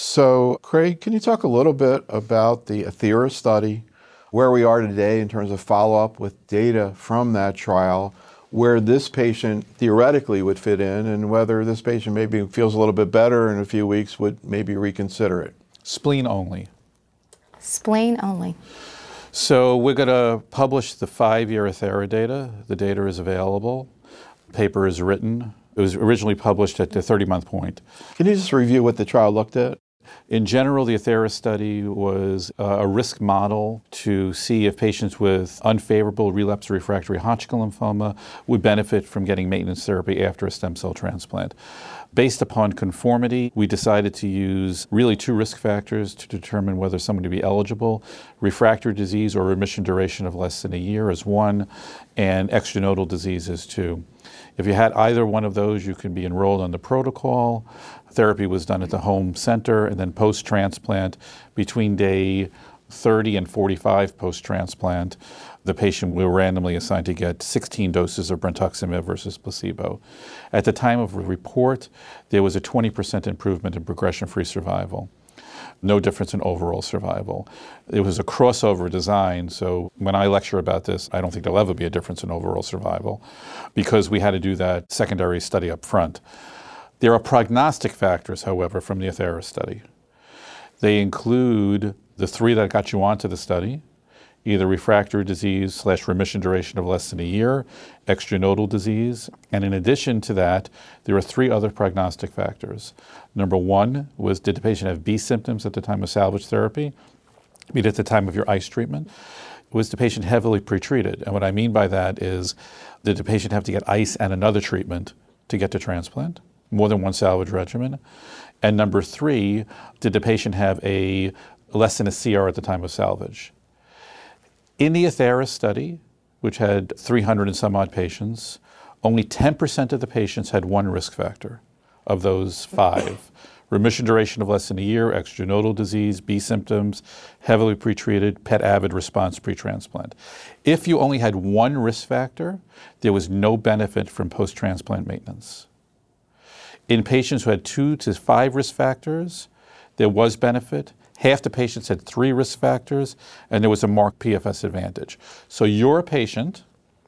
So, Craig, can you talk a little bit about the Athera study, where we are today in terms of follow-up with data from that trial, where this patient theoretically would fit in, and whether this patient maybe feels a little bit better in a few weeks would maybe reconsider it? Spleen only. Spleen only. So we're going to publish the 5-year Athera data. The data is available. The paper is written. It was originally published at the 30-month point. Can you just review what the trial looked at? In general, the Athera study was a risk model to see if patients with unfavorable relapse refractory Hodgkin lymphoma would benefit from getting maintenance therapy after a stem cell transplant. Based upon conformity, we decided to use really 2 risk factors to determine whether someone would be eligible. Refractory disease or remission duration of less than a year is 1, and extranodal disease is 2. If you had either one of those, you can be enrolled on the protocol. Therapy was done at the home center, and then post-transplant, between day 30 and 45 post-transplant, the patient will randomly assigned to get 16 doses of brentuximab versus placebo. At the time of report, there was a 20% improvement in progression-free survival. No difference in overall survival. It was a crossover design, so when I lecture about this, I don't think there'll ever be a difference in overall survival because we had to do that secondary study up front. There are prognostic factors, however, from the Athera study. They include the 3 that got you onto the study, either refractory disease / remission duration of less than a year, extranodal disease, and in addition to that, there are 3 other prognostic factors. Number 1 was, did the patient have B symptoms at the time of salvage therapy, be it at the time of your ICE treatment? Was the patient heavily pretreated? And what I mean by that is, did the patient have to get ICE and another treatment to get to transplant? More than 1 salvage regimen? And number 3, did the patient have a less than a CR at the time of salvage? In the Athera study, which had 300 and some odd patients, only 10% of the patients had 1 risk factor of those 5. Remission duration of less than a year, extranodal disease, B symptoms, heavily pretreated, PET avid response pre-transplant. If you only had 1 risk factor, there was no benefit from post-transplant maintenance. In patients who had 2 to 5 risk factors, there was benefit. Half the patients had 3 risk factors, and there was a marked PFS advantage. So you're a patient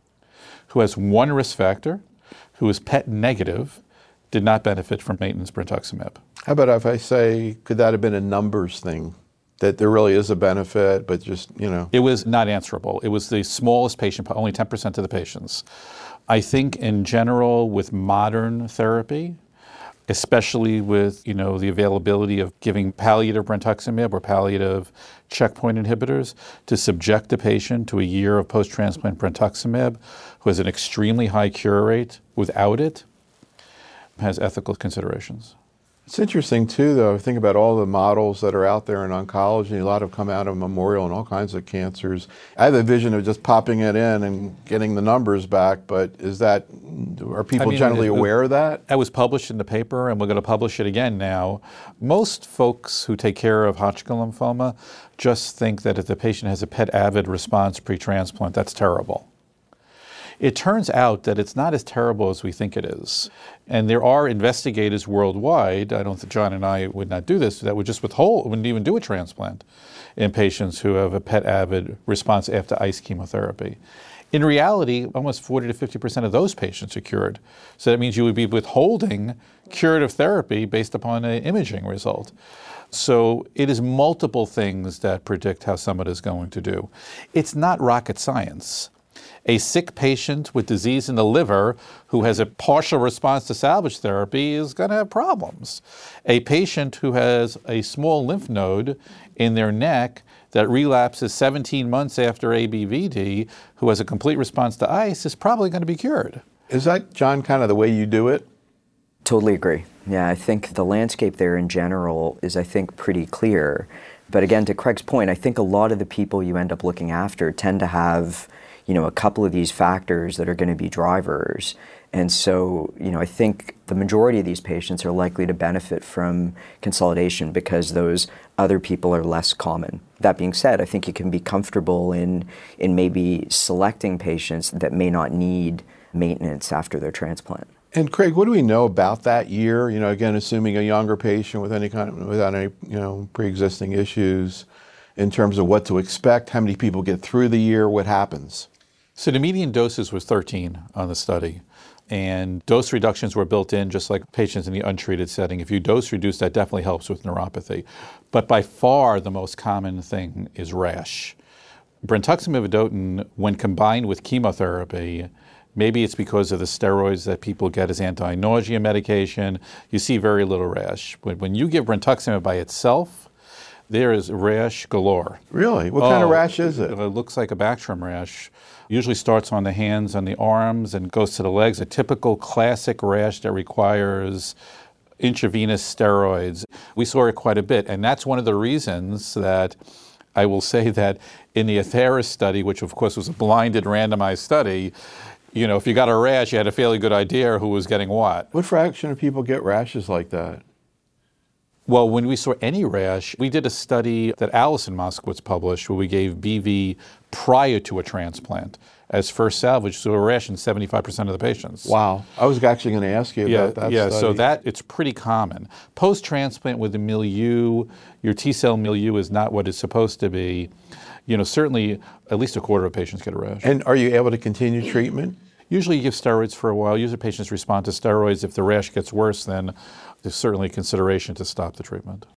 who has 1 risk factor, who is PET negative, did not benefit from maintenance brentuximab. How about if I say, could that have been a numbers thing? That there really is a benefit, but just, It was not answerable. It was the smallest patient, only 10% of the patients. I think in general, with modern therapy, especially with the availability of giving palliative brentuximab or palliative checkpoint inhibitors, to subject the patient to a year of post-transplant brentuximab who has an extremely high cure rate without it, has ethical considerations. It's interesting too, though, think about all the models that are out there in oncology. A lot have come out of Memorial and all kinds of cancers. I have a vision of just popping it in and getting the numbers back, but are people generally aware of that? That was published in the paper, and we're going to publish it again now. Most folks who take care of Hodgkin lymphoma just think that if the patient has a PET avid response pre-transplant, that's terrible. It turns out that it's not as terrible as we think it is. And there are investigators worldwide, I don't think John and I would not do this, that would just wouldn't even do a transplant in patients who have a PET avid response after ICE chemotherapy. In reality, almost 40 to 50% of those patients are cured. So that means you would be withholding curative therapy based upon an imaging result. So it is multiple things that predict how someone is going to do. It's not rocket science. A sick patient with disease in the liver who has a partial response to salvage therapy is going to have problems. A patient who has a small lymph node in their neck that relapses 17 months after ABVD, who has a complete response to ICE, is probably going to be cured. Is that, John, kind of the way you do it? Totally agree. Yeah, I think the landscape there in general is, pretty clear. But again, to Craig's point, I think a lot of the people you end up looking after tend to have a couple of these factors that are going to be drivers. And so, I think the majority of these patients are likely to benefit from consolidation because those other people are less common. That being said, I think you can be comfortable in maybe selecting patients that may not need maintenance after their transplant. And Craig, what do we know about that year? Again, assuming a younger patient with without any, pre-existing issues, in terms of what to expect, how many people get through the year, what happens? So the median doses was 13 on the study. And dose reductions were built in, just like patients in the untreated setting. If you dose reduce, that definitely helps with neuropathy. But by far, the most common thing is rash. Brentuximab vedotin, when combined with chemotherapy, maybe it's because of the steroids that people get as anti-nausea medication, you see very little rash. When you give brentuximab by itself, there is rash galore. Really? What kind of rash is it? It looks like a Bactrim rash. Usually starts on the hands and the arms and goes to the legs. A typical classic rash that requires intravenous steroids. We saw it quite a bit, and that's one of the reasons that I will say that in the Atheris study, which of course was a blinded randomized study, if you got a rash, you had a fairly good idea who was getting what. What fraction of people get rashes like that? Well, when we saw any rash, we did a study that Alison Moskowitz published where we gave BV prior to a transplant as first salvage, so a rash in 75% of the patients. Wow. I was actually going to ask you about that Yeah, study. so it's pretty common. Post-transplant with the milieu, your T-cell milieu is not what it's supposed to be. Certainly at least a quarter of patients get a rash. And are you able to continue treatment? Usually you give steroids for a while. Usually patients respond to steroids. If the rash gets worse, then there's certainly consideration to stop the treatment.